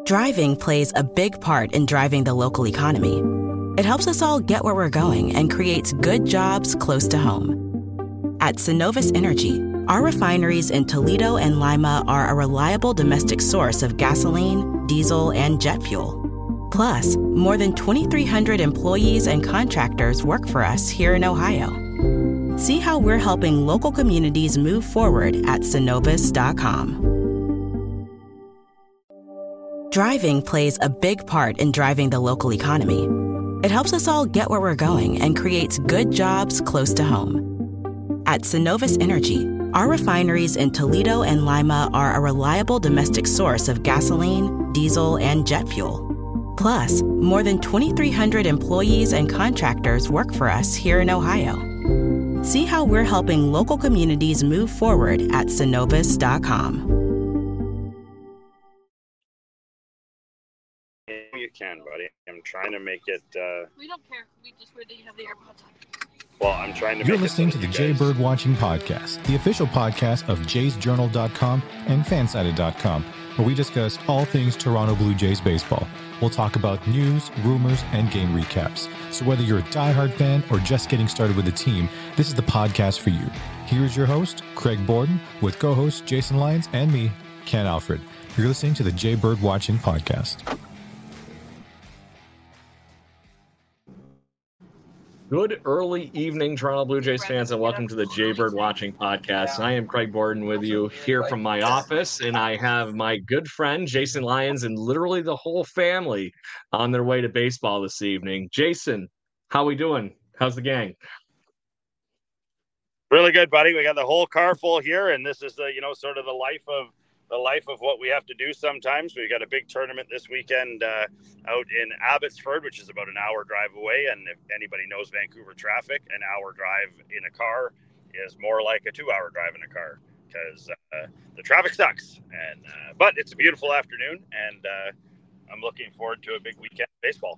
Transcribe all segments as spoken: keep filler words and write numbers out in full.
Driving plays a big part in driving the local economy. It helps us all get where we're going and creates good jobs close to home. At Synovus Energy, our refineries in Toledo and Lima are a reliable domestic source of gasoline, diesel, and jet fuel. Plus, more than twenty-three hundred employees and contractors work for us here in Ohio. See how we're helping local communities move forward at synovus dot com. Driving plays a big part in driving the local economy. It helps us all get where we're going and creates good jobs close to home. At Synovus Energy, our refineries in Toledo and Lima are a reliable domestic source of gasoline, diesel, and jet fuel. Plus, more than twenty-three hundred employees and contractors work for us here in Ohio. See how we're helping local communities move forward at synovus dot com. You can, buddy. I'm trying to make it. Uh... We don't care. We just where they have the AirPods on. Well, I'm trying to. You're make listening it to the you Jay guys... Bird Watching Podcast, the official podcast of jays journal dot com and fansided dot com, where we discuss all things Toronto Blue Jays baseball. We'll talk about news, rumors, and game recaps. So whether you're a diehard fan or just getting started with the team, this is the podcast for you. Here's your host, Craig Borden, with co-hosts Jason Lyons and me, Ken Alfred. You're listening to the Jay Bird Watching Podcast. Good early evening, Toronto Blue Jays fans, and welcome to the Jay Bird Watching Podcast. I am Craig Borden with you here from my office, and I have my good friend Jason Lyons and literally the whole family on their way to baseball this evening. Jason, how we doing? How's the gang? Really good, buddy. We got the whole car full here, and this is the you know sort of the life of the life of what we have to do sometimes. We got a big tournament this weekend uh, out in Abbotsford, which is about an hour drive away. And if anybody knows Vancouver traffic, an hour drive in a car is more like a two-hour drive in a car because uh, the traffic sucks. And uh, but it's a beautiful afternoon, and uh, I'm looking forward to a big weekend of baseball.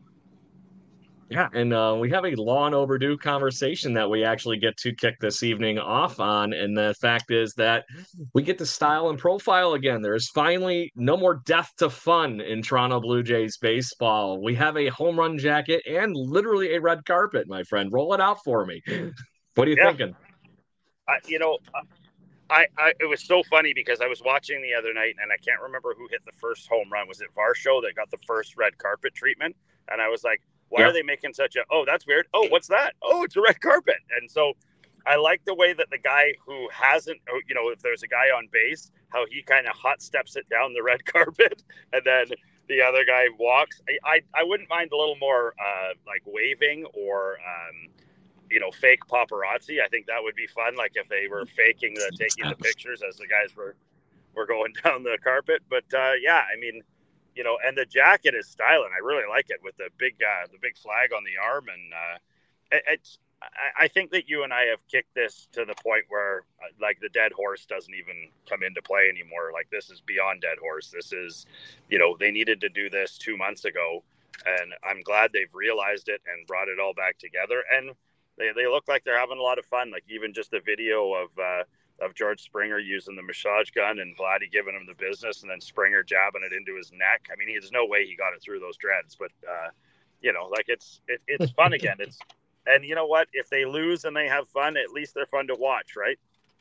Yeah, and uh, we have a long overdue conversation that we actually get to kick this evening off on. And the fact is that we get to style and profile again. There is finally no more death to fun in Toronto Blue Jays baseball. We have a home run jacket and literally a red carpet, my friend. Roll it out for me. What are you yeah. thinking? I, you know, I, I it was so funny because I was watching the other night and I can't remember who hit the first home run. Was it Varsho that got the first red carpet treatment? And I was like, why yeah. are they making such a, oh, that's weird. Oh, what's that? Oh, it's a red carpet. And so I like the way that the guy who hasn't, you know, if there's a guy on base, how he kind of hot steps it down the red carpet and then the other guy walks. I, I, I wouldn't mind a little more uh, like waving or, um, you know, fake paparazzi. I think that would be fun. Like if they were faking the, taking the pictures as the guys were, were going down the carpet. But uh, yeah, I mean, you know, and the jacket is styling. I really like it with the big, uh, the big flag on the arm. And uh, it, it's, I, I think that you and I have kicked this to the point where uh, like the dead horse doesn't even come into play anymore. Like this is beyond dead horse. This is, you know, they needed to do this two months ago and I'm glad they've realized it and brought it all back together. And they, they look like they're having a lot of fun. Like even just the video of, uh, of George Springer using the massage gun and Vladdy giving him the business and then Springer jabbing it into his neck. I mean, there's no way he got it through those dreads, but, uh, you know, like it's, it, it's fun again. It's, and you know what, if they lose and they have fun, at least they're fun to watch. Right.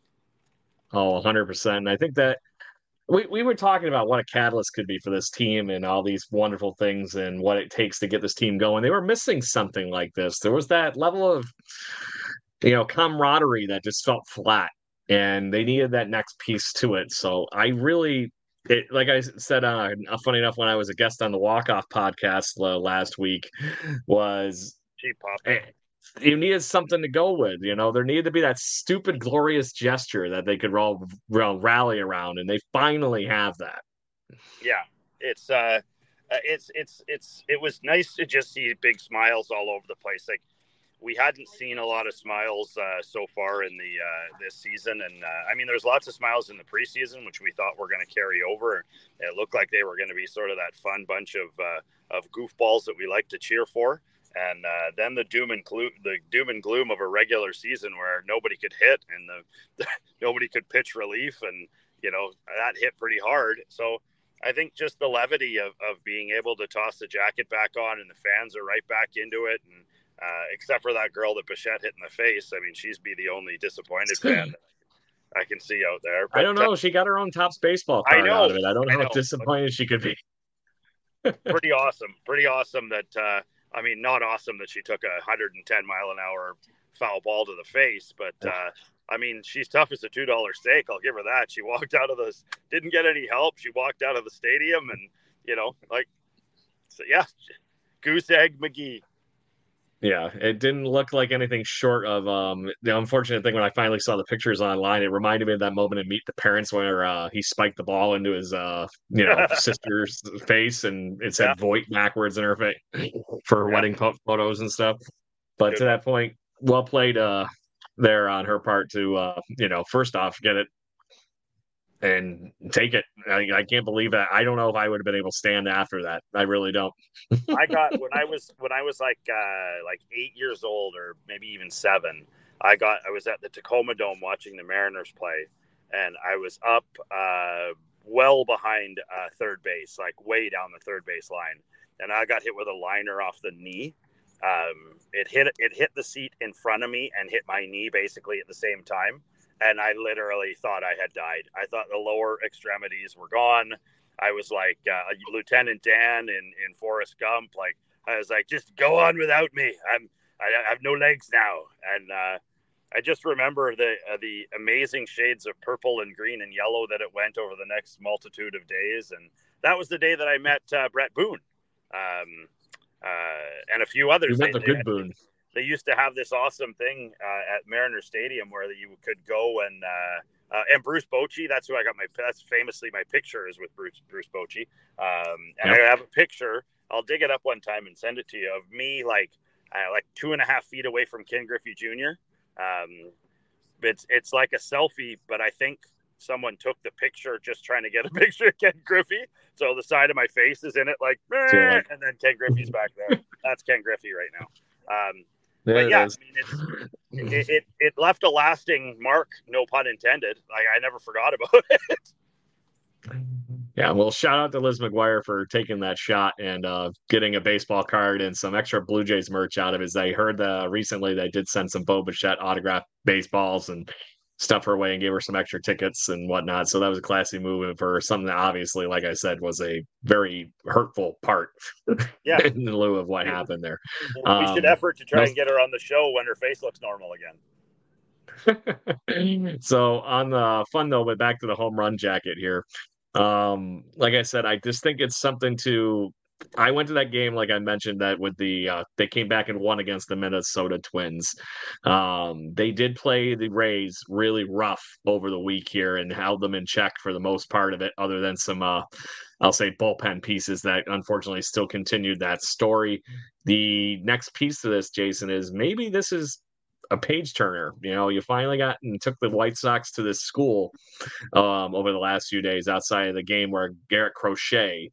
Oh, one hundred percent. I think that we, we were talking about what a catalyst could be for this team and all these wonderful things and what it takes to get this team going. They were missing something like this. There was that level of, you know, camaraderie that just felt flat. And they needed that next piece to it. So I really, it, like I said, uh, funny enough, when I was a guest on the Walk Off podcast uh, last week, was eh, you needed something to go with. You know, there needed to be that stupid, glorious gesture that they could all, all rally around, and they finally have that. Yeah, it's uh, it's it's it's it was nice to just see big smiles all over the place. Like, we hadn't seen a lot of smiles uh, so far in the uh, this season. And uh, I mean, there's lots of smiles in the preseason, which we thought were going to carry over. It looked like they were going to be sort of that fun bunch of uh, of goofballs that we like to cheer for. And uh, then the doom and gloom, the doom and gloom of a regular season where nobody could hit and the, the nobody could pitch relief. And, you know, that hit pretty hard. So I think just the levity of, of being able to toss the jacket back on and the fans are right back into it. And uh, except for that girl that Bichette hit in the face, I mean, she's be the only disappointed fan that I can see out there. But, I don't know. Uh, she got her own Topps baseball card I know, out of it. I don't know, I know how disappointed she could be. Pretty awesome. Pretty awesome that, uh, I mean, not awesome that she took a one hundred ten mile an hour foul ball to the face, but uh, I mean, she's tough as a two dollar steak. I'll give her that. She walked out of this, didn't get any help. She walked out of the stadium and, you know, like, so yeah, Goose Egg McGee. Yeah, it didn't look like anything short of um the unfortunate thing when I finally saw the pictures online. It reminded me of that moment in Meet the Parents where uh, he spiked the ball into his uh you know sister's face and it said yeah. Voight backwards in her face for yeah. wedding photos and stuff. But Good to one. that point, well played uh there on her part to uh you know first off get it and take it. I, I can't believe that. I don't know if I would have been able to stand after that. I really don't. I got when I was when I was like uh, like eight years old or maybe even seven. I got I was at the Tacoma Dome watching the Mariners play, and I was up uh, well behind uh, third base, like way down the third base line, and I got hit with a liner off the knee. Um, it hit it hit the seat in front of me and hit my knee basically at the same time. And I literally thought I had died. I thought the lower extremities were gone. I was like uh, Lieutenant Dan in, in Forrest Gump. Like I was like, just go on without me. I'm I have no legs now. And uh, I just remember the uh, the amazing shades of purple and green and yellow that it went over the next multitude of days. And that was the day that I met uh, Brett Boone um, uh, and a few others. You met the they, good they, Boone. They used to have this awesome thing uh, at Mariner Stadium where you could go and uh, uh, and Bruce Bochy. That's who I got my. That's famously my picture is with Bruce Bruce Bochy. Um, and yep. I have a picture. I'll dig it up one time and send it to you of me like uh, like two and a half feet away from Ken Griffey Junior Um, it's it's like a selfie, but I think someone took the picture just trying to get a picture of Ken Griffey. So the side of my face is in it, like, like and then Ken Griffey's back there. That's Ken Griffey right now. Um, There but yeah, it, I mean, it's, it, it it left a lasting mark, no pun intended. Like I never forgot about it. Yeah, well, shout out to Liz McGuire for taking that shot and uh, getting a baseball card and some extra Blue Jays merch out of it. I heard uh, recently they did send some Bo Bichette autographed baseballs and stuff her way and gave her some extra tickets and whatnot. So that was a classy move for something that obviously, like I said, was a very hurtful part yeah. in lieu of what happened there. We um, should effort to try no, and get her on the show when her face looks normal again. So on the fun though, but back to the home run jacket here. Um, like I said, I just think it's something to I went to that game, like I mentioned, that with the uh, they came back and won against the Minnesota Twins. Um, they did play the Rays really rough over the week here and held them in check for the most part of it, other than some, uh, I'll say, bullpen pieces that unfortunately still continued that story. The next piece to this, Jason, is maybe this is a page turner. You know, you finally got and took the White Sox to this school um, over the last few days outside of the game where Garrett Crochet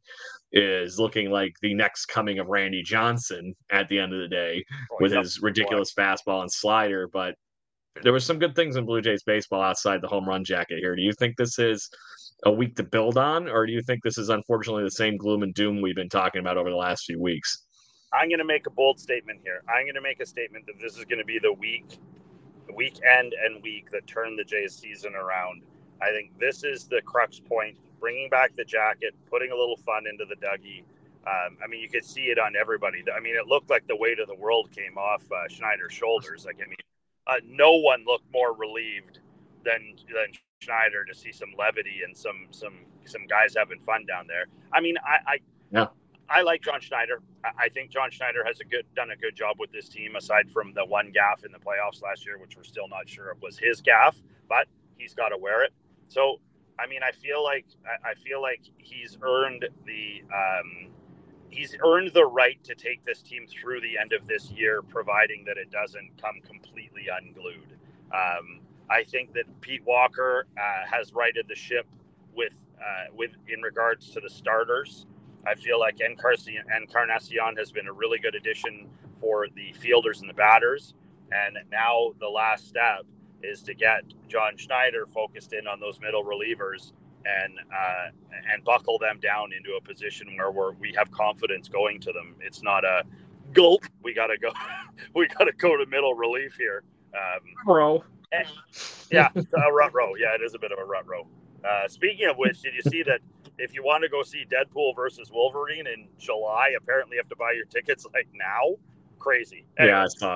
is looking like the next coming of Randy Johnson at the end of the day oh, with his ridiculous boy. fastball and slider. But there was some good things in Blue Jays baseball outside the home run jacket here. Do you think this is a week to build on, or do you think this is unfortunately the same gloom and doom we've been talking about over the last few weeks? I'm going to make a bold statement here. I'm going to make a statement that this is going to be the week, the weekend and week that turned the Jays season around. I think this is the crux point, bringing back the jacket, putting a little fun into the Dougie. Um, I mean, you could see it on everybody. I mean, it looked like the weight of the world came off uh, Schneider's shoulders. Like, I mean, uh, no one looked more relieved than than Schneider to see some levity and some some some guys having fun down there. I mean, I I, yeah. I like John Schneider. I, I think John Schneider has a good done a good job with this team, aside from the one gaffe in the playoffs last year, which we're still not sure it was his gaffe, but he's got to wear it. So, I mean, I feel like I feel like he's earned the um, he's earned the right to take this team through the end of this year, providing that it doesn't come completely unglued. Um, I think that Pete Walker uh, has righted the ship with uh, with in regards to the starters. I feel like Encarnacion, Encarnacion has been a really good addition for the fielders and the batters, and now the last step is to get John Schneider focused in on those middle relievers and uh, and buckle them down into a position where we're, we have confidence going to them. It's not a gulp. We gotta go. we gotta go to middle relief here. Um, Bro. Yeah, a rut row. Yeah, it is a bit of a rut row. Uh, speaking of which, did you see that if you want to go see Deadpool versus Wolverine in July, apparently you have to buy your tickets like now? Crazy. Anyway, yeah, I saw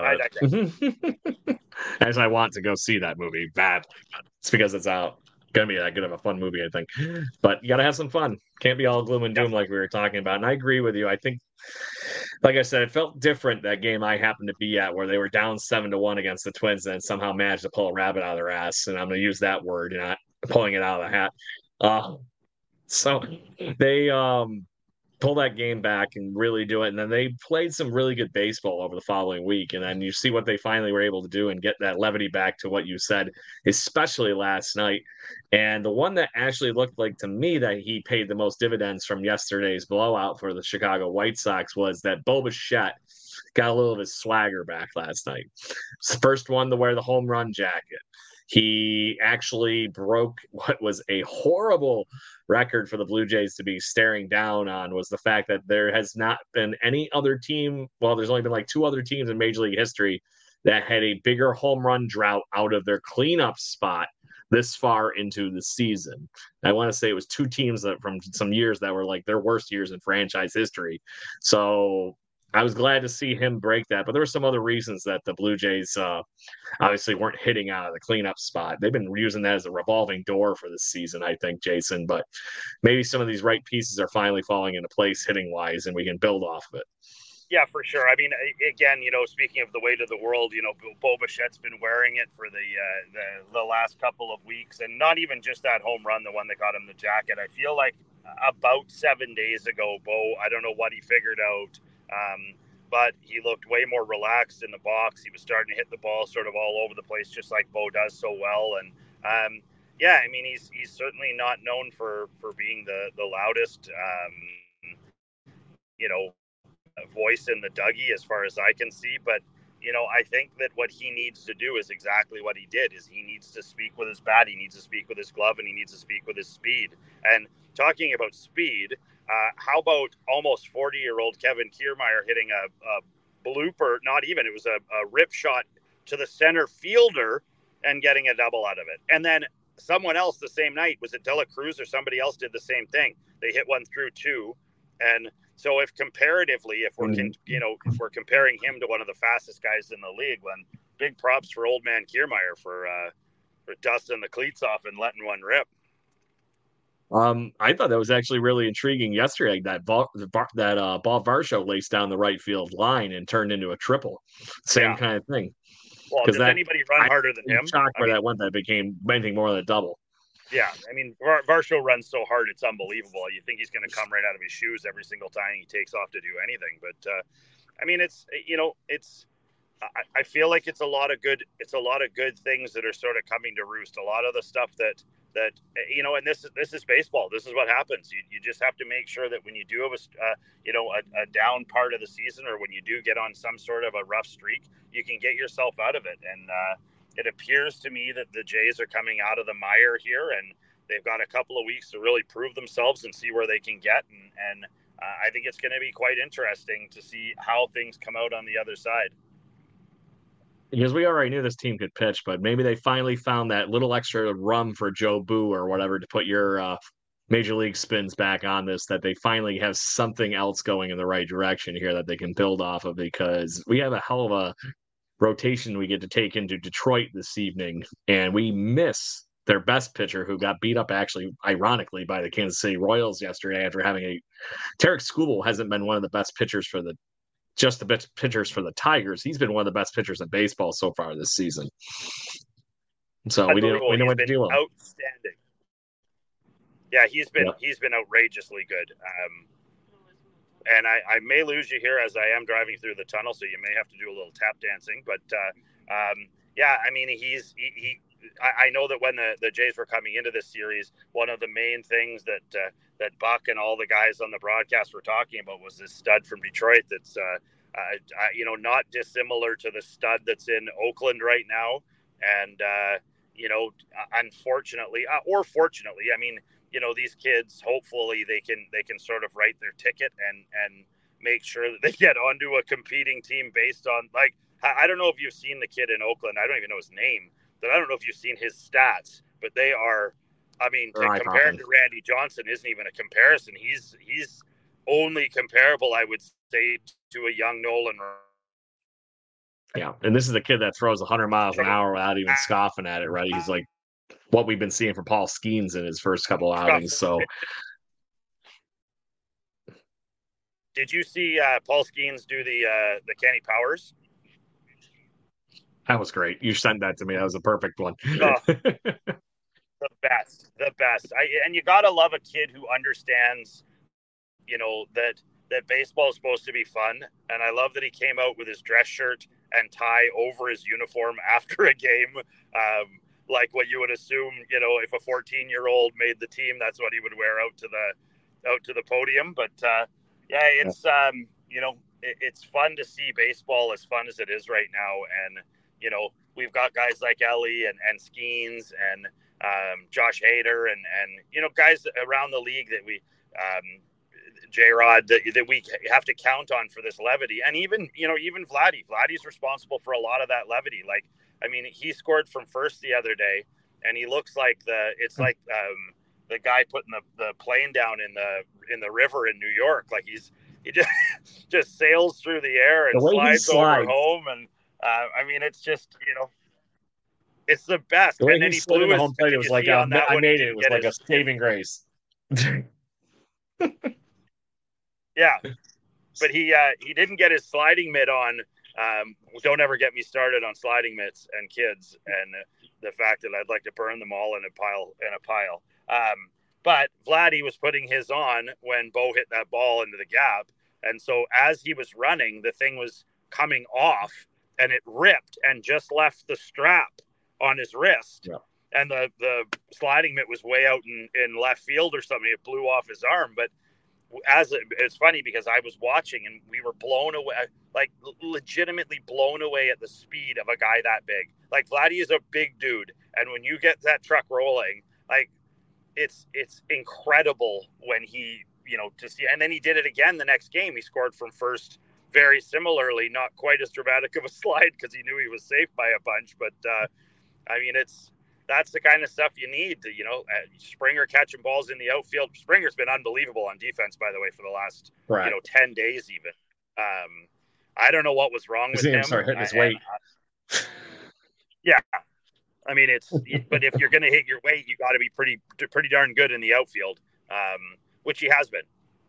that. As I want to go see that movie badly. It's because it's out. Gonna be that good of a fun movie, I think. But you gotta have some fun. Can't be all gloom and doom like we were talking about. And I agree with you. I think, like I said, it felt different that game I happened to be at, where they were down seven to one against the Twins, and somehow managed to pull a rabbit out of their ass. And I'm gonna use that word, you know, not pulling it out of the hat. Uh, so they um pull that game back and really do it. And then they played some really good baseball over the following week. And then you see what they finally were able to do and get that levity back to what you said, especially last night. And the one that actually looked like to me that he paid the most dividends from yesterday's blowout for the Chicago White Sox was that Bo Bichette got a little of his swagger back last night. It's the first one to wear the home run jacket. He actually broke what was a horrible record for the Blue Jays to be staring down on, was the fact that there has not been any other team, well, there's only been like two other teams in Major League history that had a bigger home run drought out of their cleanup spot this far into the season. I want to say it was two teams that from some years that were like their worst years in franchise history. So I was glad to see him break that, but there were some other reasons that the Blue Jays uh, obviously weren't hitting out of the cleanup spot. They've been using that as a revolving door for this season, I think, Jason, but maybe some of these right pieces are finally falling into place hitting-wise, and we can build off of it. Yeah, for sure. I mean, again, you know, speaking of the weight of the world, you know, Bo Bichette's been wearing it for the, uh, the the last couple of weeks, and not even just that home run, the one that got him the jacket. I feel like about seven days ago, Bo, I don't know what he figured out, Um, but he looked way more relaxed in the box. He was starting to hit the ball sort of all over the place, just like Bo does so well. And um, yeah, I mean, he's he's certainly not known for, for being the the loudest, um, you know, voice in the Dougie as far as I can see. But you know, I think that what he needs to do is exactly what he did. Is he needs to speak with his bat, he needs to speak with his glove, and he needs to speak with his speed. And talking about speed. Uh, how about almost forty-year-old Kevin Kiermaier hitting a, a blooper, not even, it was a, a rip shot to the center fielder and getting a double out of it. And then someone else the same night, was it De La Cruz or somebody else did the same thing? They hit one through two. And so if comparatively, if we're, mm-hmm. you know, if we're comparing him to one of the fastest guys in the league, then big props for old man Kiermaier for, uh, for dusting the cleats off and letting one rip. Um, I thought that was actually really intriguing yesterday. That ball, that uh, ball Varsho laced down the right field line and turned into a triple. Same yeah. kind of thing. Well, does that, anybody run I, harder than him? Shocked where I mean, that went. That became anything more than a double. Yeah, I mean, Var- Varsho runs so hard, it's unbelievable. You think he's going to come right out of his shoes every single time he takes off to do anything. But uh, I mean, it's you know, it's. I, I feel like it's a lot of good. It's a lot of good things that are sort of coming to roost. A lot of the stuff that. That, you know, and this is this is baseball. This is what happens. You you just have to make sure that when you do have a, uh, you know, a, a down part of the season, or when you do get on some sort of a rough streak, you can get yourself out of it. And uh, it appears to me that the Jays are coming out of the mire here, and they've got a couple of weeks to really prove themselves and see where they can get. And, and uh, I think it's going to be quite interesting to see how things come out on the other side. Because we already knew this team could pitch, but maybe they finally found that little extra rum for Joe Boo or whatever to put your uh, major league spins back on this, that they finally have something else going in the right direction here that they can build off of, because we have a hell of a rotation we get to take into Detroit this evening, and we miss their best pitcher, who got beat up actually, ironically, by the Kansas City Royals yesterday after having a – Tarek Skubal hasn't been one of the best pitchers for the – just the best pitchers for the Tigers. He's been one of the best pitchers in baseball so far this season. So we didn't we know what to do. Outstanding. Yeah, he's been yeah. he's been outrageously good. Um, and I, I may lose you here as I am driving through the tunnel, so you may have to do a little tap dancing. But uh, um, yeah, I mean, he's he. he I, I know that when the, the Jays were coming into this series, one of the main things that uh, that Buck and all the guys on the broadcast were talking about was this stud from Detroit that's, uh, uh, you know, not dissimilar to the stud that's in Oakland right now. And, uh, you know, unfortunately, uh, or fortunately, I mean, you know, these kids, hopefully they can they can sort of write their ticket and and make sure that they get onto a competing team based on, like, I don't know if you've seen the kid in Oakland. I don't even know his name, but I don't know if you've seen his stats, but they are, I mean, to Right, compare him often. to Randy Johnson isn't even a comparison. He's he's only comparable, I would say, to a young Nolan. Yeah, and this is a kid that throws one hundred miles an hour without even scoffing at it, right? He's like what we've been seeing from Paul Skeens in his first couple outings. So, did you see uh, Paul Skeens do the uh, the Kenny Powers? that was great. You sent that to me. That was a perfect one. Oh, the best, the best. I, and you gotta love a kid who understands, you know, that that baseball is supposed to be fun. And I love that he came out with his dress shirt and tie over his uniform after a game. Um, like what you would assume, you know, if a fourteen year old made the team, that's what he would wear out to the, out to the podium. But uh, yeah, it's, um, you know, it, it's fun to see baseball as fun as it is right now. And, you know, we've got guys like Ellie and, and Skeens and um, Josh Hader and, and, you know, guys around the league that we, um, J-Rod, that, that we have to count on for this levity. And even, you know, even Vladdy, Vladdy's responsible for a lot of that levity. Like, I mean, he scored from first the other day, and he looks like the, it's like um, the guy putting the, the plane down in the, in the river in New York. Like he's, he just, just sails through the air and The way he slides slides. over home. And uh, I mean, it's just, you know, it's the best. The way And then he he slid in blew the his, home plate, it did was you like, see uh, on that I one, he made it. didn't It was get like a his- saving grace. Yeah, but he uh, he didn't get his sliding mitt on. Um, don't ever get me started on sliding mitts and kids, and the fact that I'd like to burn them all in a pile in a pile. Um, but Vladdy was putting his on when Bo hit that ball into the gap, and so as he was running, the thing was coming off, and it ripped and just left the strap on his wrist. Yeah. And the the sliding mitt was way out in, in left field or something. It blew off his arm, but as it, it's funny because I was watching and we were blown away, like legitimately blown away at the speed of a guy that big. Like Vladdy is a big dude, and when you get that truck rolling, like it's it's incredible when he, you know, to see. And then he did it again the next game. He scored from first, very similarly, not quite as dramatic of a slide because he knew he was safe by a bunch. But uh, I mean, it's. That's the kind of stuff you need to, you know, uh, Springer catching balls in the outfield. Springer's been unbelievable on defense, by the way, for the last, Right. you know, ten days even. Um, I don't know what was wrong with See him him. start hitting his I- weight. I- yeah. I mean, it's, but if you're going to hit your weight, you got to be pretty, pretty darn good in the outfield, um, which he has been.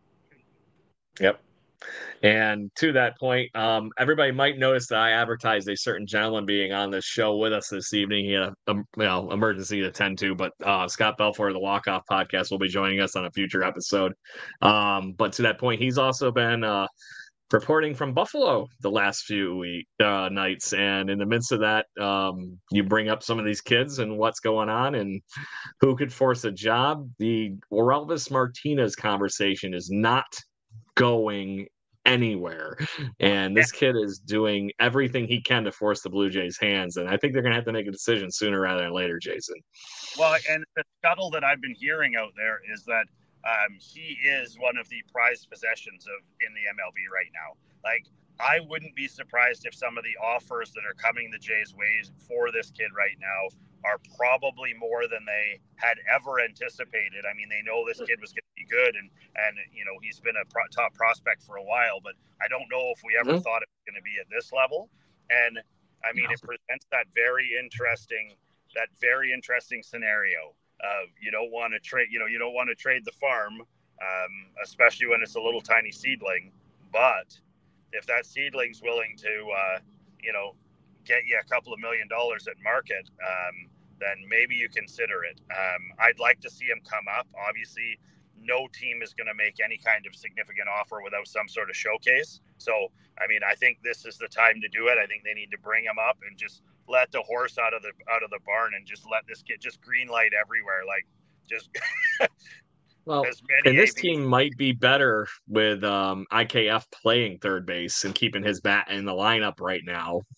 Yep. And to that point, um, everybody might notice that I advertised a certain gentleman being on this show with us this evening. He had a, a you know, emergency to attend to, but uh, Scott Belfour of the Walk Off Podcast will be joining us on a future episode. Um, but to that point, he's also been uh, reporting from Buffalo the last few week uh, nights, and in the midst of that, um, you bring up some of these kids and what's going on and who could force a job. The Orelvis Martinez conversation is not going anywhere, and this kid is doing everything he can to force the Blue Jays' hands, and I think they're going to have to make a decision sooner rather than later, Jason. Well, and the scuttle that I've been hearing out there is that um, he is one of the prized possessions of in the M L B right now. Like, I wouldn't be surprised if some of the offers that are coming the Jays' ways for this kid right now are probably more than they had ever anticipated. I mean, they know this kid was going to be good, and and you know he's been a pro- top prospect for a while, but I don't know if we ever mm-hmm. thought it was going to be at this level. And I mean, yeah. It presents that very interesting, that very interesting scenario of you don't want to trade, you know, you don't want to trade the farm, um, especially when it's a little tiny seedling. But if that seedling's willing to, uh, you know, get you a couple of million dollars at market, um, then maybe you consider it. Um, I'd like to see him come up. Obviously, no team is going to make any kind of significant offer without some sort of showcase. So, I mean, I think this is the time to do it. I think they need to bring him up and just let the horse out of the out of the barn and just let this kid just green light everywhere. Like, just well, and this A B. Team might be better with um, I K F playing third base and keeping his bat in the lineup right now.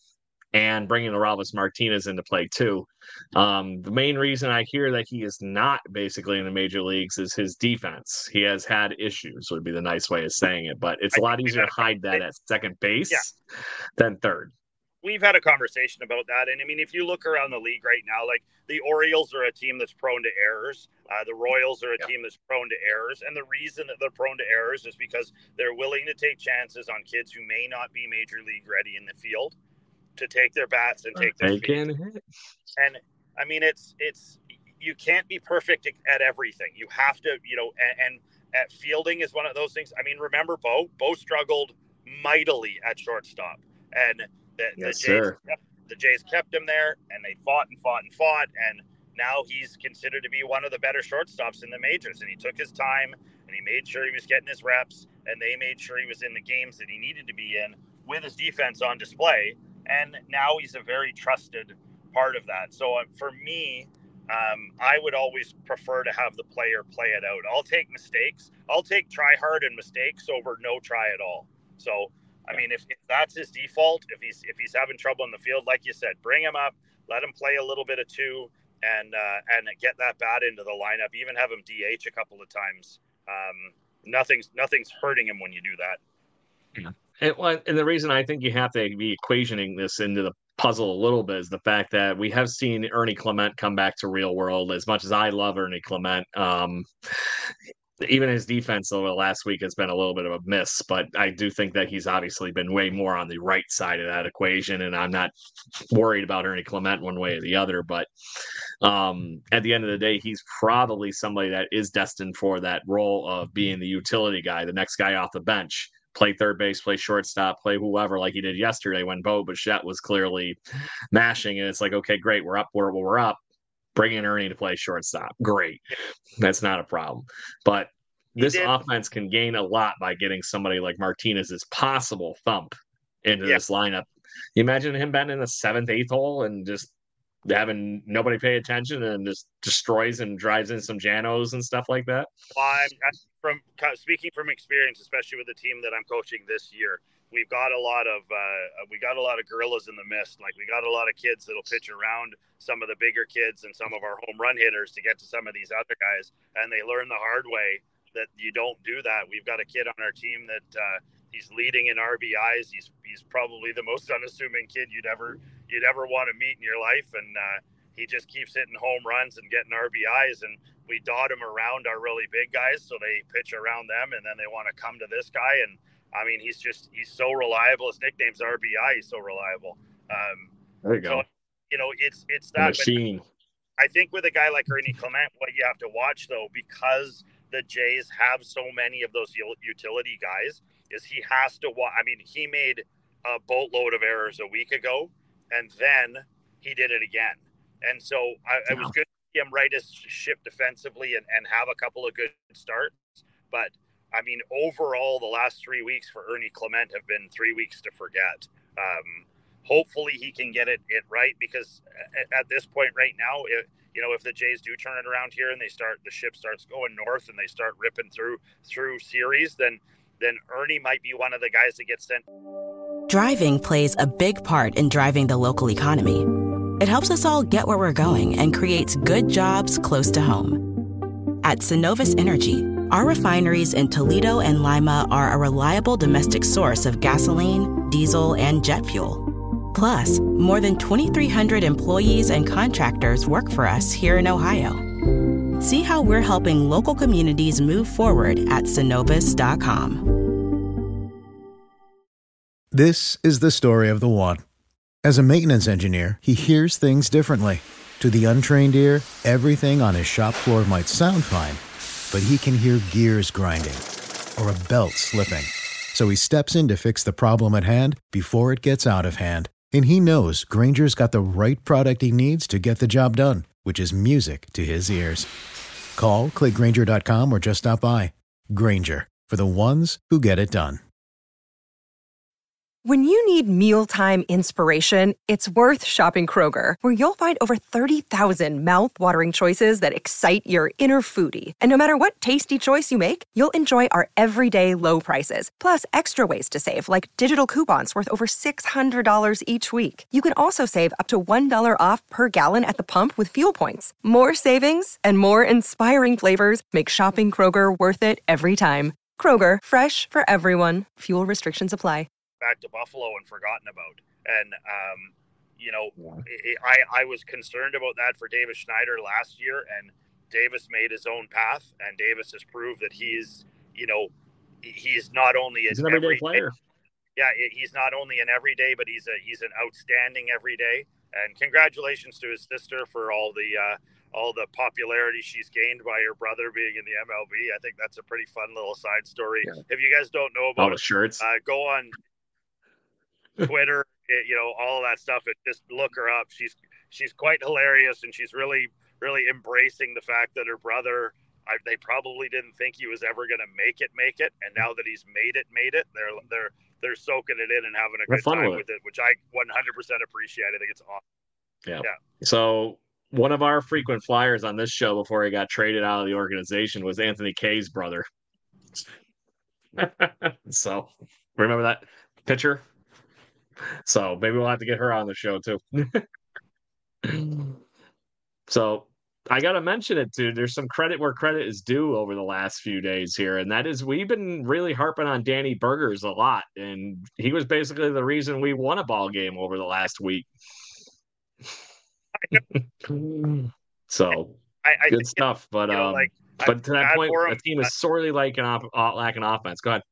and bringing Orelvis Martinez into play too. Um, the main reason I hear that he is not basically in the major leagues is his defense. He has had issues, would be the nice way of saying it, but it's a lot easier to hide that at second base yeah. than third. We've had a conversation about that. And I mean, if you look around the league right now, like the Orioles are a team that's prone to errors. Uh, the Royals are a yeah. team that's prone to errors. And the reason that they're prone to errors is because they're willing to take chances on kids who may not be major league ready in the field to take their bats and take their they can hit. And I mean, it's, it's, you can't be perfect at everything. You have to, you know, and, and at fielding is one of those things. I mean, remember Bo, Bo struggled mightily at shortstop, and The, yes, the, Jays sir. kept, the Jays kept him there, and they fought and fought and fought, and now he's considered to be one of the better shortstops in the majors. And he took his time, and he made sure he was getting his reps, and they made sure he was in the games that he needed to be in with his defense on display. And now he's a very trusted part of that. So uh, for me, um, I would always prefer to have the player play it out. I'll take mistakes. I'll take try hard and mistakes over no try at all. So I mean, if, if that's his default, if he's if he's having trouble in the field, like you said, bring him up, let him play a little bit of two, and uh, and get that bat into the lineup. Even have him D H a couple of times. Um, nothing's nothing's hurting him when you do that. Yeah. And, and the reason I think you have to be equationing this into the puzzle a little bit is the fact that we have seen Ernie Clement come back to real world. As much as I love Ernie Clement, um, even his defense over the last week has been a little bit of a miss, but I do think that he's obviously been way more on the right side of that equation, and I'm not worried about Ernie Clement one way or the other. But um, at the end of the day, he's probably somebody that is destined for that role of being the utility guy, the next guy off the bench. Play third base, play shortstop, play whoever, like he did yesterday when Bo Bichette was clearly mashing. And it's like, okay, great, we're up where we're up. Bring in Ernie to play shortstop. Great. That's not a problem. But this offense can gain a lot by getting somebody like Martinez's possible thump into yeah. this lineup. You imagine him batting in the seventh, eighth hole and just having nobody pay attention and just destroys and drives in some Janos and stuff like that? Well, I'm, from speaking from experience, especially with the team that I'm coaching this year, we've got a lot of uh, we got a lot of gorillas in the mist. Like we got a lot of kids that'll pitch around some of the bigger kids and some of our home run hitters to get to some of these other guys, and they learn the hard way that you don't do that. We've got a kid on our team that uh, he's leading in R B Is. He's he's probably the most unassuming kid you'd ever you'd ever want to meet in your life, and uh, he just keeps hitting home runs and getting R B Is, and we dot him around our really big guys, so they pitch around them, and then they want to come to this guy. And I mean, he's just he's so reliable. His nickname's R B I. He's so reliable. Um, there you go. So, you know, it's it's that machine. I think with a guy like Ernie Clement, what you have to watch though, because the Jays have so many of those utility guys, is he has to watch. I mean, he made a boatload of errors a week ago, and then he did it again. And so I, it was good to see him right his ship defensively and, and have a couple of good starts. But I mean, overall, the last three weeks for Ernie Clement have been three weeks to forget. Um, hopefully he can get it, it right, because at, at this point right now, it, you know, if the Jays do turn it around here and they start, the ship starts going north and they start ripping through through series, then then Ernie might be one of the guys that gets sent. Driving plays a big part in driving the local economy. It helps us all get where we're going and creates good jobs close to home. At Synovus Energy, our refineries in Toledo and Lima are a reliable domestic source of gasoline, diesel, and jet fuel. Plus, more than twenty-three hundred employees and contractors work for us here in Ohio. See how we're helping local communities move forward at Synovus dot com. This is the story of the one. As a maintenance engineer, he hears things differently. To the untrained ear, everything on his shop floor might sound fine, but he can hear gears grinding or a belt slipping. So he steps in to fix the problem at hand before it gets out of hand. And he knows Grainger's got the right product he needs to get the job done, which is music to his ears. Call, click Grainger dot com, or just stop by. Grainger, for the ones who get it done. When you need mealtime inspiration, it's worth shopping Kroger, where you'll find over thirty thousand mouth-watering choices that excite your inner foodie. And no matter what tasty choice you make, you'll enjoy our everyday low prices, plus extra ways to save, like digital coupons worth over six hundred dollars each week. You can also save up to one dollar off per gallon at the pump with fuel points. More savings and more inspiring flavors make shopping Kroger worth it every time. Kroger, fresh for everyone. Fuel restrictions apply. Back to Buffalo and forgotten about. And, um, you know, yeah. I, I was concerned about that for Davis Schneider last year, and Davis made his own path, and Davis has proved that he's, you know, he's not only he's an everyday every player. Yeah, he's not only an everyday, but he's a he's an outstanding everyday. And congratulations to his sister for all the uh, all the popularity she's gained by her brother being in the M L B. I think that's a pretty fun little side story. Yeah. If you guys don't know about all the shirts, uh, go on Twitter, it, you know, all of that stuff. And just look her up. She's she's quite hilarious, and she's really really embracing the fact that her brother. I, they probably didn't think he was ever going to make it, make it, and now that he's made it, made it, they're they're they're soaking it in and having a good time with it. it, which I one hundred percent appreciate. I think it's awesome. Yeah. yeah. So one of our frequent flyers on this show before he got traded out of the organization was Anthony Kay's brother. So remember that pitcher? So maybe we'll have to get her on the show too. So I got to mention it too. There's some credit where credit is due over the last few days here. And that is, we've been really harping on Danny Burgers a lot. And he was basically the reason we won a ball game over the last week. So I, I good stuff. But, you know, um, like, but to that point, the team is sorely lacking, op- lacking offense. Go ahead.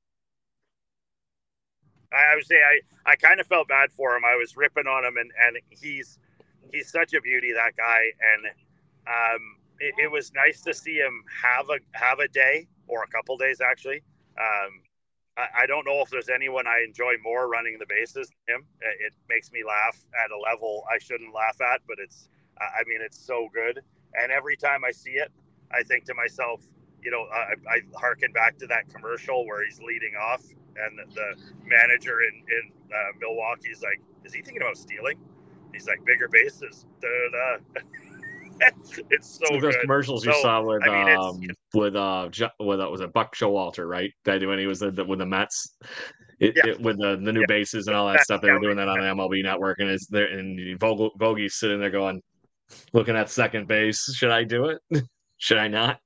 I would say I, I kind of felt bad for him. I was ripping on him, and, and he's he's such a beauty, that guy. And um, it, it was nice to see him have a have a day, or a couple days actually. Um, I, I don't know if there's anyone I enjoy more running the bases than him. It, it makes me laugh at a level I shouldn't laugh at, but it's I mean it's so good. And every time I see it, I think to myself, you know, I, I harken back to that commercial where he's leading off, and the, the manager in, in uh, Milwaukee's like, is he thinking about stealing? He's like, bigger bases. Da-da-da. It's so Some of those good. commercials you so, saw with I mean, um with uh with uh, was it Buck Showalter, right? That when he was the, with the Mets, it, yeah. it, with the, the new yeah. bases and all that stuff. They were doing that on the M L B Network, and it's there. And Vogel, Vogie's sitting there going, looking at second base. Should I do it? Should I not?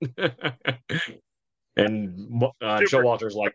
And uh, Showalter's like,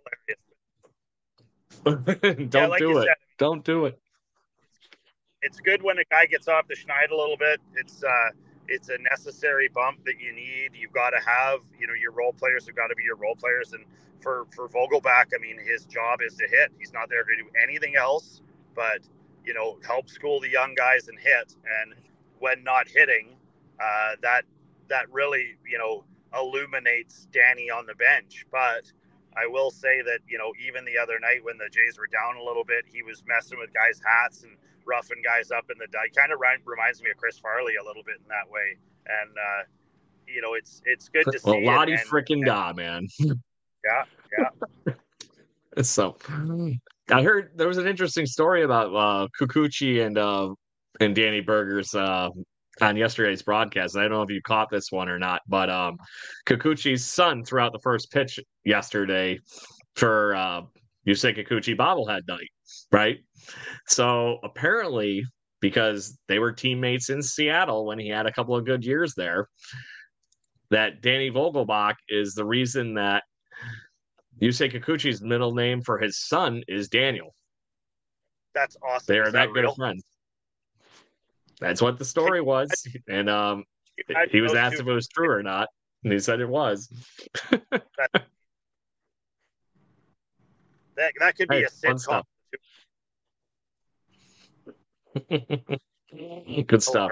don't yeah, like do it. Said, don't do it. It's good when a guy gets off the schneid a little bit. It's uh, it's a necessary bump that you need. You've got to have, you know, your role players have got to be your role players. And for, for Vogelbach, I mean, his job is to hit. He's not there to do anything else but, you know, help school the young guys and hit. And when not hitting, uh, that that really, you know, illuminates Danny on the bench. But I will say that, you know, even the other night when the Jays were down a little bit, he was messing with guys' hats and roughing guys up in the die. Kind of reminds me of Chris Farley a little bit in that way. And, uh, you know, it's it's good to well, see. Lottie freaking da, man. Yeah, yeah. So I heard there was an interesting story about uh, Kikuchi and uh, and Danny Burgers uh, on yesterday's broadcast. I don't know if you caught this one or not, but um, Kikuchi's son threw out the first pitch yesterday for uh, Yusei Kikuchi bobblehead night, right? So apparently, because they were teammates in Seattle when he had a couple of good years there, that Danny Vogelbach is the reason that Yusei Kikuchi's middle name for his son is Daniel. That's awesome. They are that, that good real? of friends. That's what the story was. And um, he was asked if it was true or not, and he said it was. that, that, that could be hey, a sitcom. Good stuff.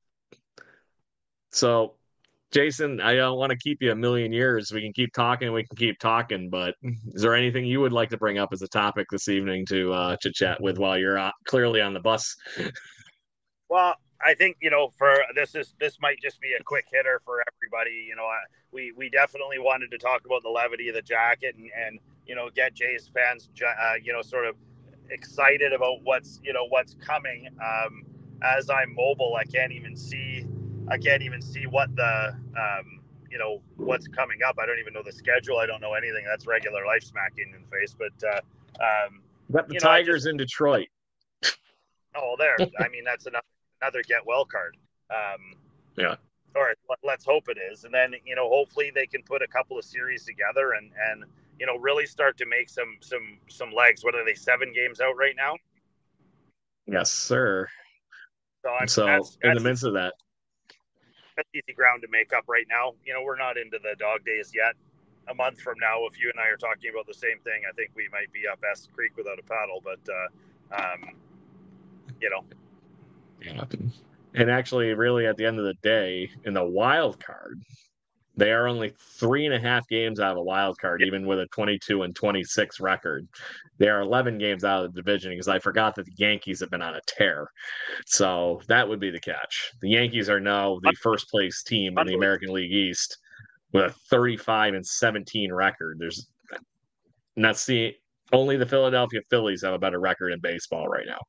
So, Jason, I don't want to keep you a million years. We can keep talking, we can keep talking, but is there anything you would like to bring up as a topic this evening to uh, to chat with while you're uh, clearly on the bus? Well, I think, you know, for this is this might just be a quick hitter for everybody. You know, uh, we we definitely wanted to talk about the levity of the jacket and and you know get Jays fans, uh, you know, sort of excited about what's you know what's coming. Um, as I'm mobile, I can't even see I can't even see what the um, you know what's coming up. I don't even know the schedule. I don't know anything. That's regular life smacking in the face. But uh, um, Got the you know, I Tigers just- in Detroit. Oh, there. I mean, that's another another get well card. Um, Yeah. All right. Let, let's hope it is, and then you know, hopefully they can put a couple of series together and and you know really start to make some some some legs. What are they? Seven games out right now. Yes, sir. So I'm So that's, in that's the midst of that, that's easy ground to make up right now. You know, we're not into the dog days yet. A month from now, if you and I are talking about the same thing, I think we might be up S Creek without a paddle. But uh, um, you know, yeah. And actually, really, at the end of the day, in the wild card, they are only three and a half games out of a wild card, Yeah. even with a twenty-two and twenty-six record. They are eleven games out of the division because I forgot that the Yankees have been on a tear. So that would be the catch. The Yankees are now the first place team in the American League East with a thirty-five and seventeen record. There's, and that's the only the Philadelphia Phillies have a better record in baseball right now.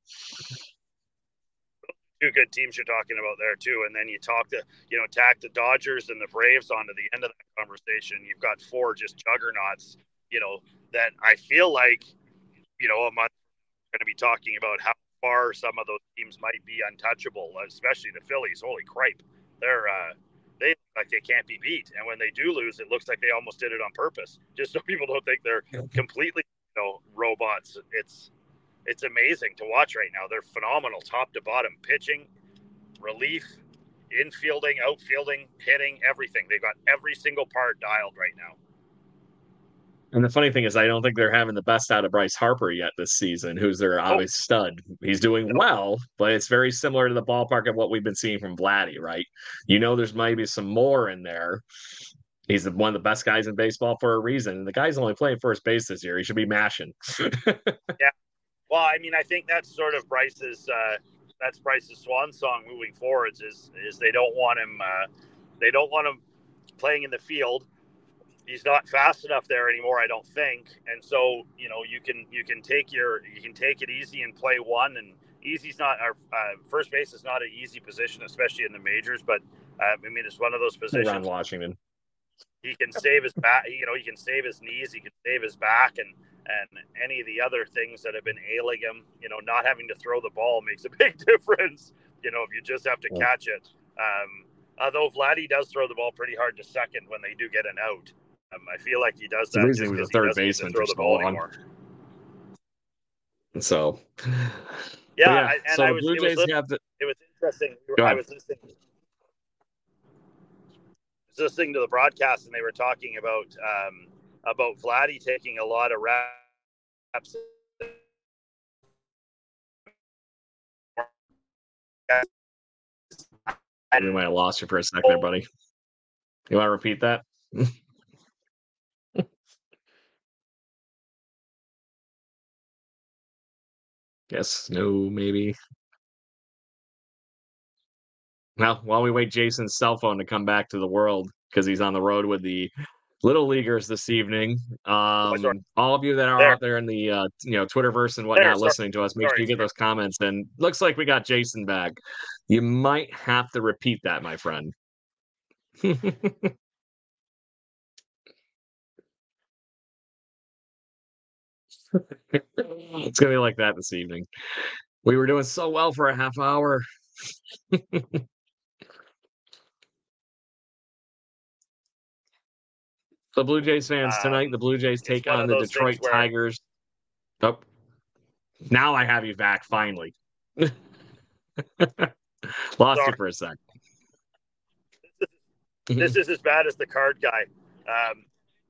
two good teams you're talking about there too, and then you talk to you know tack the Dodgers and the Braves onto the end of that conversation. You've got four just juggernauts, you know, that I feel like you know a month we're going to be talking about how far some of those teams might be untouchable, especially the Phillies. Holy cripe, they're uh, they look like they can't be beat, and when they do lose, it looks like they almost did it on purpose, just so people don't think they're completely you know robots. It's It's amazing to watch right now. They're phenomenal, top to bottom, pitching, relief, infielding, outfielding, hitting, everything. They've got every single part dialed right now. And the funny thing is, I don't think they're having the best out of Bryce Harper yet this season, who's their obvious oh. stud. He's doing no. well, but it's very similar to the ballpark of what we've been seeing from Vladdy, right? You know, there's maybe some more in there. He's one of the best guys in baseball for a reason. The guy's only playing first base this year. He should be mashing. Yeah. Well, I mean, I think that's sort of Bryce's uh, that's Bryce's swan song moving forwards. Is is they don't want him uh, they don't want him playing in the field. He's not fast enough there anymore, I don't think. And so, you know, you can you can take your you can take it easy and play one. And easy's not our uh, first base is not an easy position, especially in the majors. But uh, I mean, it's one of those positions. Around Washington, he can save his back. You know, he can save his knees. He can save his back, and. And any of the other things that have been ailing him, you know, not having to throw the ball makes a big difference. You know, if you just have to yeah. catch it. Um, although Vladdy does throw the ball pretty hard to second when they do get an out. Um, I feel like he does that. The reason he was a third baseman for so long. So, yeah, yeah. I, and so I was, Blue Jays it was, have the... it was interesting. I was listening. I was listening to the broadcast, and they were talking about. Um, about Vladdy taking a lot of reps. We might have lost you for a second there, buddy. You want to repeat that? Yes, no, maybe. Well, while we wait Jason's cell phone to come back to the world, because he's on the road with the Little Leaguers this evening. Um, all of you that are there. out there in the uh, you know Twitterverse and whatnot there, listening to us, make sorry, sure you get those comments. And looks like we got Jason back. You might have to repeat that, my friend. It's gonna be like that this evening. We were doing so well for a half hour. So Blue Jays fans, tonight um, the Blue Jays take on the Detroit where... Tigers. Oh, now I have you back, finally. Lost Sorry. you for a sec. This is as bad as the card guy. Um,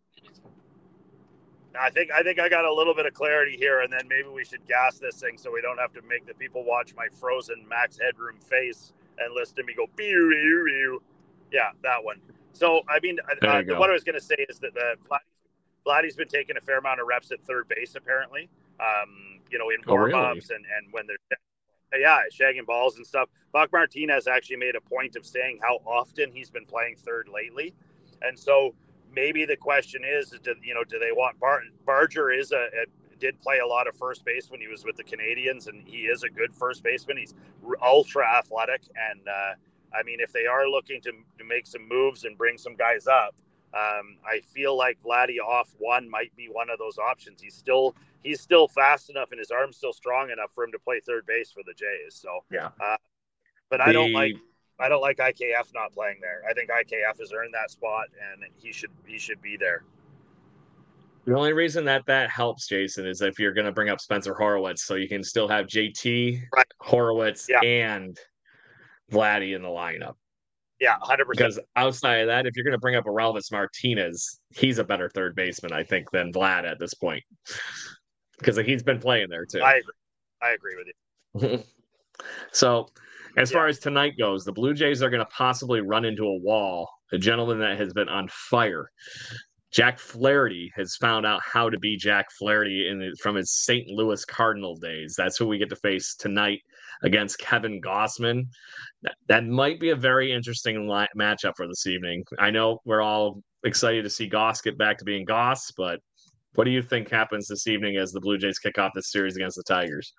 I think I think I got a little bit of clarity here, and then maybe we should gas this thing so we don't have to make the people watch my frozen Max Headroom face and listen to me go, beow, beow, beow. Yeah, that one. So, I mean, uh, what I was going to say is that the Vladdy's, Vladdy's been taking a fair amount of reps at third base, apparently, um, you know, in warm-ups oh, really? and, and when they're, yeah, shagging balls and stuff. Buck Martinez actually made a point of saying how often he's been playing third lately. And so maybe the question is, do, you know, do they want Bar- Barger is a, a did play a lot of first base when he was with the Canadians, and he is a good first baseman. He's ultra athletic, and uh, I mean, if they are looking to, to make some moves and bring some guys up, um, I feel like Vladdy off one might be one of those options. He's still he's still fast enough, and his arm's still strong enough for him to play third base for the Jays. So yeah, uh, but I don't like. I don't like I K F not playing there. I think I K F has earned that spot, and he should he should be there. The only reason that that helps, Jason, is if you're going to bring up Spencer Horwitz, so you can still have J T, right. Horwitz, yeah. and Vladdy in the lineup. Yeah, one hundred percent. Because outside of that, if you're going to bring up Aurelvis Martinez, he's a better third baseman, I think, than Vlad at this point. Because he's been playing there, too. I agree. I agree with you. So... As yeah. far as tonight goes, the Blue Jays are going to possibly run into a wall. A gentleman that has been on fire. Jack Flaherty has found out how to be Jack Flaherty in the, from his Saint Louis Cardinal days. That's who we get to face tonight against Kevin Gausman. That, that might be a very interesting li- matchup for this evening. I know we're all excited to see Goss get back to being Goss, but what do you think happens this evening as the Blue Jays kick off this series against the Tigers?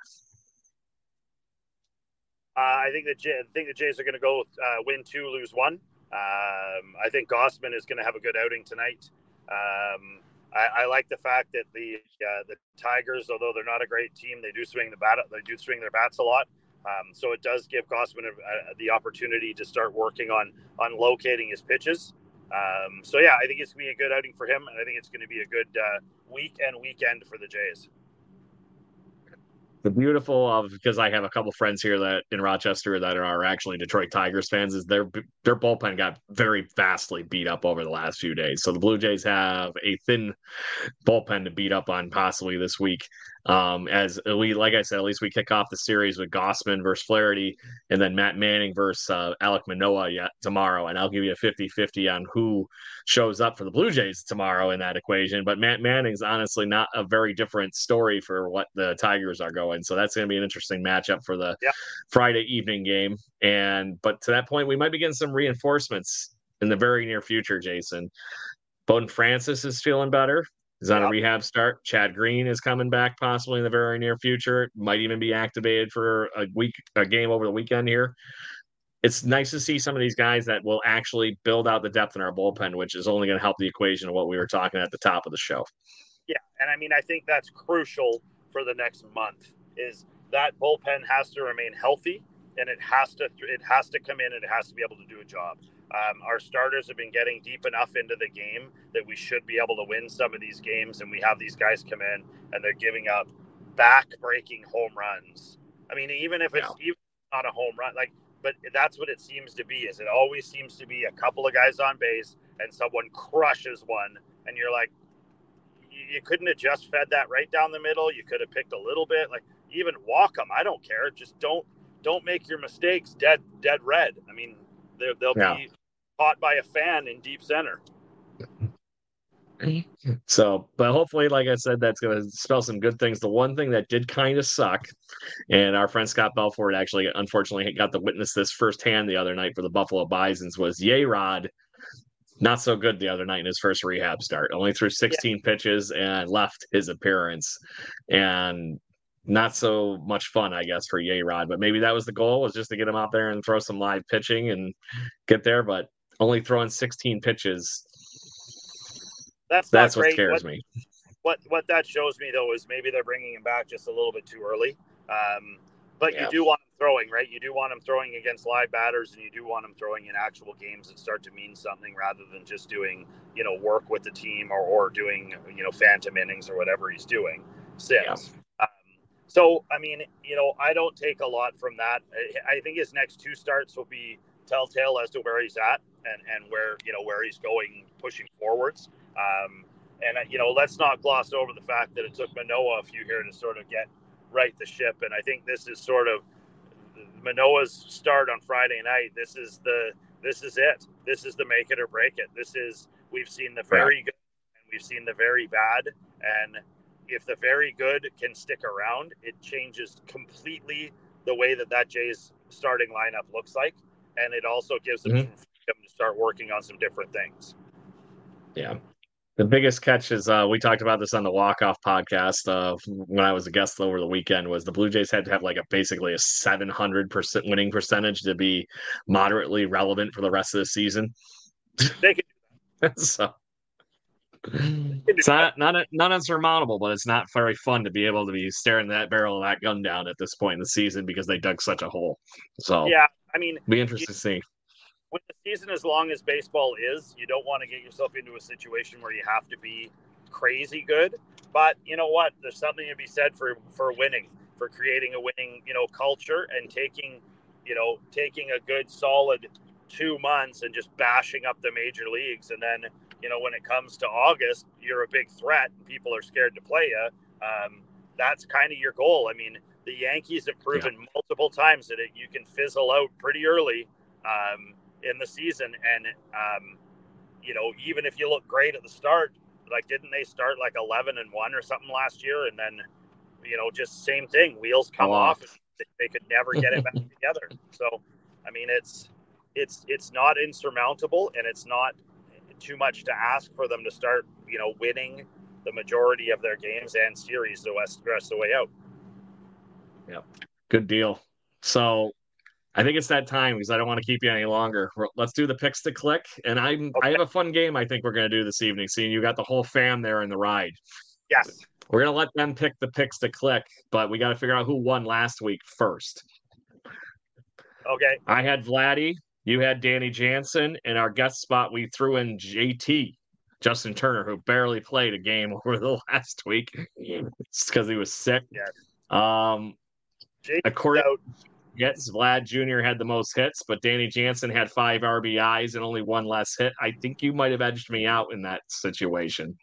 Uh, I think the J- I think the Jays are going to go uh, win two, lose one. Um, I think Gausman is going to have a good outing tonight. Um, I, I like the fact that the uh, the Tigers, although they're not a great team, they do swing the bat. They do swing their bats a lot. Um, so it does give Gausman a, a, the opportunity to start working on on locating his pitches. Um, so yeah, I think it's going to be a good outing for him, and I think it's going to be a good uh, week and weekend for the Jays. The beautiful of, because I have a couple friends here that in Rochester that are actually Detroit Tigers fans, is their their bullpen got very vastly beat up over the last few days. So the Blue Jays have a thin bullpen to beat up on possibly this week. Um, as we, like I said, at least we kick off the series with Gausman versus Flaherty, and then Matt Manning versus uh, Alek Manoah yet tomorrow. And I'll give you a fifty-fifty on who shows up for the Blue Jays tomorrow in that equation. But Matt Manning's honestly not a very different story for what the Tigers are going. So that's going to be an interesting matchup for the yeah. Friday evening game. And but to that point, we might be getting some reinforcements in the very near future, Jason. Bowden Francis is feeling better. He's on yeah. a rehab start. Chad Green is coming back possibly in the very near future. Might even be activated for a week, a game over the weekend here. It's nice to see some of these guys that will actually build out the depth in our bullpen, which is only going to help the equation of what we were talking at the top of the show. Yeah, and I mean, I think that's crucial for the next month. Is that bullpen has to remain healthy, and it has to it has to come in and it has to be able to do a job. Um, our starters have been getting deep enough into the game that we should be able to win some of these games, and we have these guys come in and they're giving up back-breaking home runs. I mean, even if it's yeah. even not a home run, like, but that's what it seems to be. Is it always seems to be a couple of guys on base and someone crushes one, and you're like, you, you couldn't have just fed that right down the middle. You could have picked a little bit, like even walk them. I don't care. Just don't don't make your mistakes dead dead red. I mean, they'll yeah. be caught by a fan in deep center. So, but hopefully, like I said, that's going to spell some good things. The one thing that did kind of suck, and our friend Scott Belfort actually, unfortunately, got to witness this firsthand the other night for the Buffalo Bisons, was Yerod not so good the other night in his first rehab start. Only threw sixteen yeah. pitches and left his appearance. And not so much fun, I guess, for Yerod. But maybe that was the goal, was just to get him out there and throw some live pitching and get there. But only throwing sixteen pitches, that's that's what great. scares what, me. What what that shows me, though, is maybe they're bringing him back just a little bit too early. Um, but yeah. you do want him throwing, right? You do want him throwing against live batters, and you do want him throwing in actual games that start to mean something rather than just doing, you know, work with the team or, or doing, you know, phantom innings or whatever he's doing. Since. Yeah. Um, so, I mean, you know, I don't take a lot from that. I, I think his next two starts will be telltale as to where he's at and, and where, you know, where he's going, pushing forwards. Um, and, you know, let's not gloss over the fact that it took Manoah a few here to sort of get right the ship. And I think this is sort of Manoah's start on Friday night. This is the, this is it. This is the make it or break it. This is, we've seen the very yeah. good and we've seen the very bad. And if the very good can stick around, it changes completely the way that that Jays starting lineup looks like. And it also gives them mm-hmm. some freedom to start working on some different things. Yeah. The biggest catch is uh, we talked about this on the walk-off podcast uh, when I was a guest over the weekend was the Blue Jays had to have like a basically a seven hundred percent winning percentage to be moderately relevant for the rest of the season. They could so it's not not not unsurmountable, but it's not very fun to be able to be staring that barrel of that gun down at this point in the season because they dug such a hole. So yeah, I mean, be interesting to see. With the season as long as baseball is, you don't want to get yourself into a situation where you have to be crazy good. But you know what? There's something to be said for, for winning, for creating a winning, you know, culture and taking, you know, taking a good solid two months and just bashing up the major leagues. And then, you know, when it comes to August, you're a big threat and people are scared to play you. Um, that's kind of your goal. I mean, the Yankees have proven yeah. multiple times that it, you can fizzle out pretty early. Um, in the season. And, um, you know, even if you look great at the start, like, didn't they start like eleven and one or something last year? And then, you know, just same thing, wheels come oh. off. And they could never get it back together. So, I mean, it's, it's, it's not insurmountable and it's not too much to ask for them to start, you know, winning the majority of their games and series the rest, the rest of the way out. Yep. Good deal. So, I think it's that time because I don't want to keep you any longer. Let's do the picks to click. And I'm okay. I have a fun game I think we're going to do this evening. Seeing you got the whole fam there in the ride. Yes. We're going to let them pick the picks to click, but we got to figure out who won last week first. Okay. I had Vladdy. You had Danny Jansen. And our guest spot, we threw in J T, Justin Turner, who barely played a game over the last week. It's because he was sick. Yes. Um, J T according out. Yes, Vlad Junior had the most hits, but Danny Jansen had five R B Is and only one less hit. I think you might have edged me out in that situation.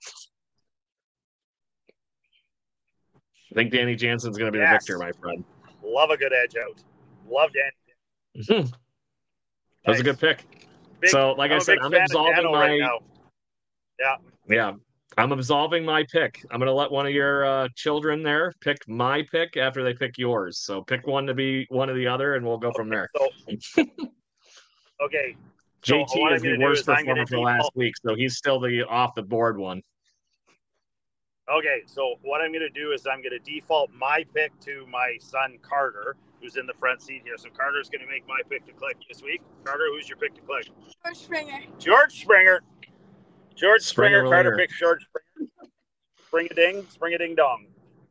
I think Danny Jansen's going to be yes. the victor, my friend. Love a good edge out. Love Danny. Mm-hmm. That was nice. A good pick. Big, so, like I'm I said, I'm absolving my. Right now. Yeah. Yeah. I'm absolving my pick. I'm going to let one of your uh, children there pick my pick after they pick yours. So pick one to be one or the other, and we'll go okay, from there. So, okay. J T so is the worst performer for last default. week, so he's still the off the board one. Okay, so what I'm going to do is I'm going to default my pick to my son Carter, who's in the front seat here. So Carter's going to make my pick to click this week. Carter, who's your pick to click? George Springer. George Springer. George Springer, Springer Carter picks George Springer. Spring a ding, spring a ding dong.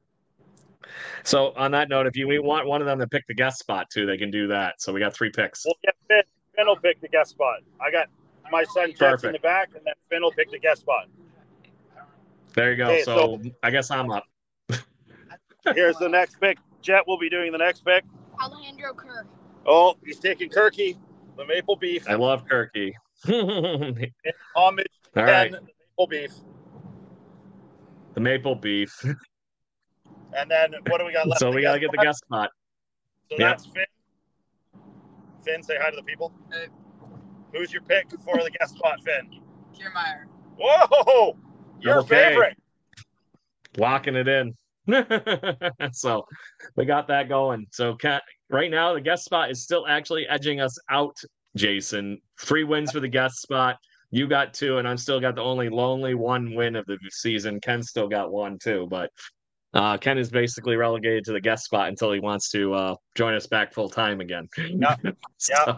So on that note, if you want one of them to pick the guest spot too, they can do that. So we got three picks. We'll get Finn. Finn will pick the guest spot. I got my son Jets Perfect. in the back, and then Finn will pick the guest spot. There you go. Okay, so, so I guess I'm up. Here's the next pick. Jet will be doing the next pick. Alejandro Kirk. Oh, he's taking Kirky, the maple beef. I love Kirky. Homage All right. the maple beef. The maple beef. And then what do we got left? So we got to get the guest spot. So yep. That's Finn. Finn, say hi to the people. Hey. Who's your pick for the guest spot, Finn? Kiermaier. Whoa! Your okay. favorite. Locking it in. So we got that going. So Kat, right now, the guest spot is still actually edging us out, Jason. Three wins for the guest spot. You got two, and I'm still got the only lonely one win of the season. Ken still got one, too. But uh, Ken is basically relegated to the guest spot until he wants to uh, join us back full time again. Yeah. So, yeah.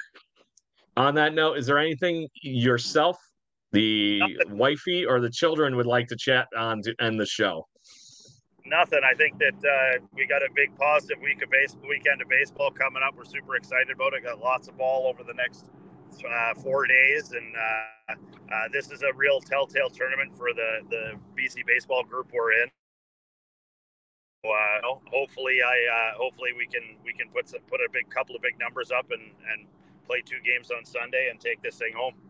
On that note, is there anything yourself, the Nothing. wifey, or the children would like to chat on to end the show? Nothing. I think that uh, we got a big positive week of base- weekend of baseball coming up. We're super excited about it. Got lots of ball over the next uh, four days, and uh, uh, this is a real telltale tournament for the, the B C baseball group we're in. So, uh, hopefully, I uh, hopefully we can we can put some, put a big couple of big numbers up and, and play two games on Sunday and take this thing home.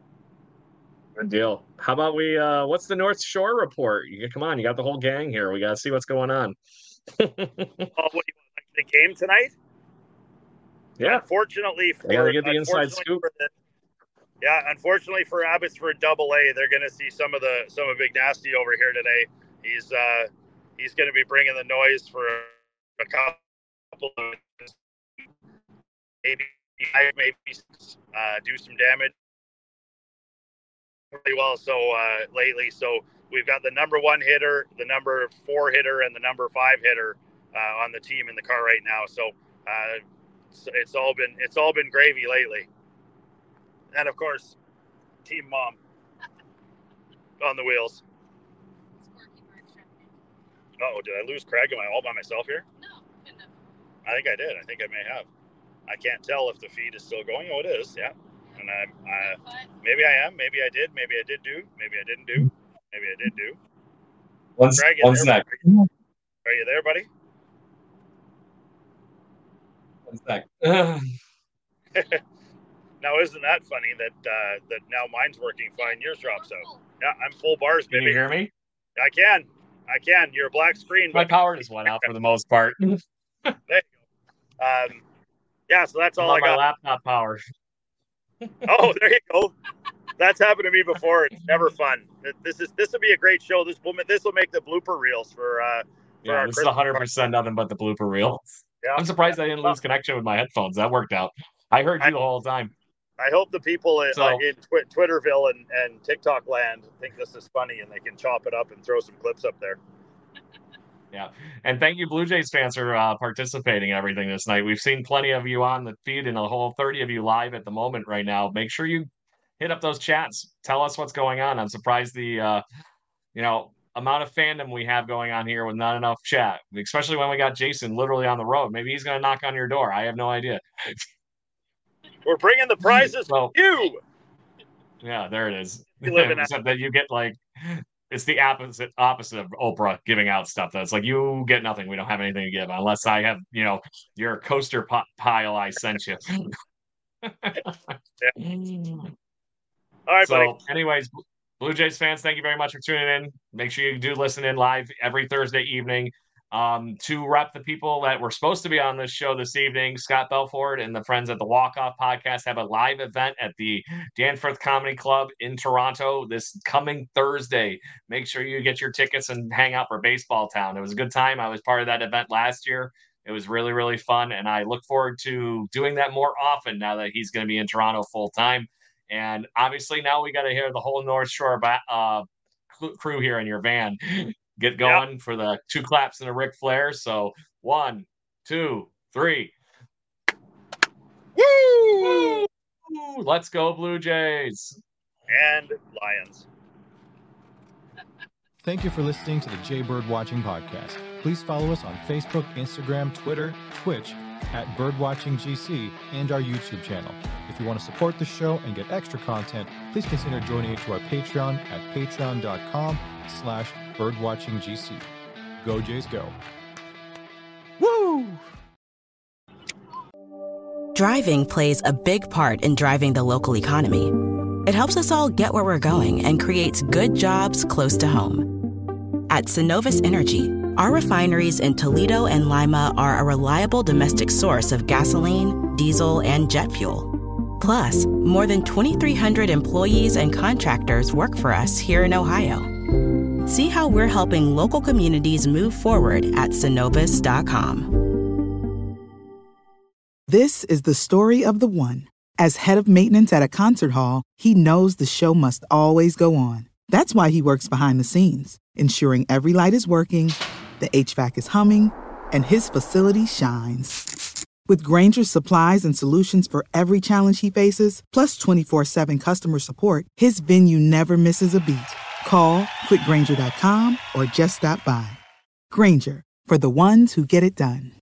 Good deal. How about we? Uh, what's the North Shore report? You come on, you got the whole gang here. We got to see what's going on. Oh, what do you want, like the game tonight? Yeah. Unfortunately, for I gotta get the inside scoop. The, yeah, unfortunately for Abbotsford Double A, they're going to see some of the some of Big Nasty over here today. He's uh, he's going to be bringing the noise for a couple of maybe five, maybe uh, do some damage. really well so uh, lately. So we've got the number one hitter, the number four hitter, and the number five hitter uh, on the team in the car right now. So uh, it's, it's all been it's all been gravy lately. And of course, Team Mom on the wheels. Oh, did I lose Craig? Am I all by myself here? No, no. I think I did. I think I may have. I can't tell if the feed is still going. Oh, it is. Yeah. And I, I maybe I am. Maybe I did. Maybe I did do. Maybe I didn't do. Maybe I did do. What's, Craig, what's there, that? Are you there, buddy? One sec. Now, isn't that funny that uh, that now mine's working fine, yours drops out? Yeah, I'm full bars, baby. Can you hear me? I can. I can. You're a black screen. My but power just went out for the most part. There you go. Um, yeah, so that's all I I got. My laptop power. Oh, there you go. That's happened to me before. It's never fun. This is this will be a great show. This will this will make the blooper reels for. Uh, for yeah, our this is one hundred percent nothing but the blooper reels. Yeah. I'm surprised I didn't lose connection with my headphones. That worked out. I heard you I, the whole time. I hope the people in, so, uh, in Tw- Twitterville and, and TikTok land think this is funny and they can chop it up and throw some clips up there. Yeah. And thank you, Blue Jays fans, for uh, participating in everything this night. We've seen plenty of you on the feed and a whole thirty of you live at the moment right now. Make sure you hit up those chats. Tell us what's going on. I'm surprised the, uh, you know, amount of fandom we have going on here with not enough chat, especially when we got Jason literally on the road. Maybe he's going to knock on your door. I have no idea. We're bringing the prizes so, to you. Yeah, there it is. You live in Except that you get like, it's the opposite opposite of Oprah giving out stuff. That's like, you get nothing. We don't have anything to give unless I have, you know, your coaster p- pile I sent you. Yeah. All right, so, buddy. anyways, Blue Jays fans, thank you very much for tuning in. Make sure you do listen in live every Thursday evening. Um, to rep the people that were supposed to be on this show this evening, Scott Belford and the friends at the Walk Off Podcast have a live event at the Danforth Comedy Club in Toronto this coming Thursday. Make sure you get your tickets and hang out for Baseball Town. It was a good time. I was part of that event last year. It was really, really fun, and I look forward to doing that more often now that he's going to be in Toronto full time. And obviously now we got to hear the whole North Shore uh, crew here in your van. Get going yep. for the two claps and a Ric Flair. So one, two, three. Woo! Woo! Let's go, Blue Jays. And Lions. Thank you for listening to the Jay Bird Watching Podcast. Please follow us on Facebook, Instagram, Twitter, Twitch, at BirdwatchingGC, and our YouTube channel. If you want to support the show and get extra content, please consider joining it to our Patreon at patreon.com slash birdwatchinggc. Go Jays, go. Woo! Driving plays a big part in driving the local economy. It helps us all get where we're going and creates good jobs close to home. At Synovus Energy, our refineries in Toledo and Lima are a reliable domestic source of gasoline, diesel, and jet fuel. Plus, more than twenty-three hundred employees and contractors work for us here in Ohio. See how we're helping local communities move forward at Synovus dot com. This is the story of the one. As head of maintenance at a concert hall, he knows the show must always go on. That's why he works behind the scenes, ensuring every light is working, the H V A C is humming, and his facility shines. With Grainger's supplies and solutions for every challenge he faces, plus twenty-four seven customer support, his venue never misses a beat. Call quick grainger dot com or just stop by. Grainger, for the ones who get it done.